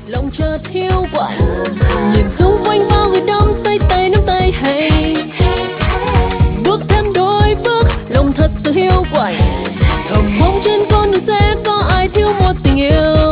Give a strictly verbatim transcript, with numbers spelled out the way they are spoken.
lòng chợt hiu quạnh, nhìn xung quanh bao người đông tay tay nắm tay hay bước thêm đôi bước, lòng thật sự hiu quạnh, thầm mong trên con đường sẽ có ai thiếu một tình yêu.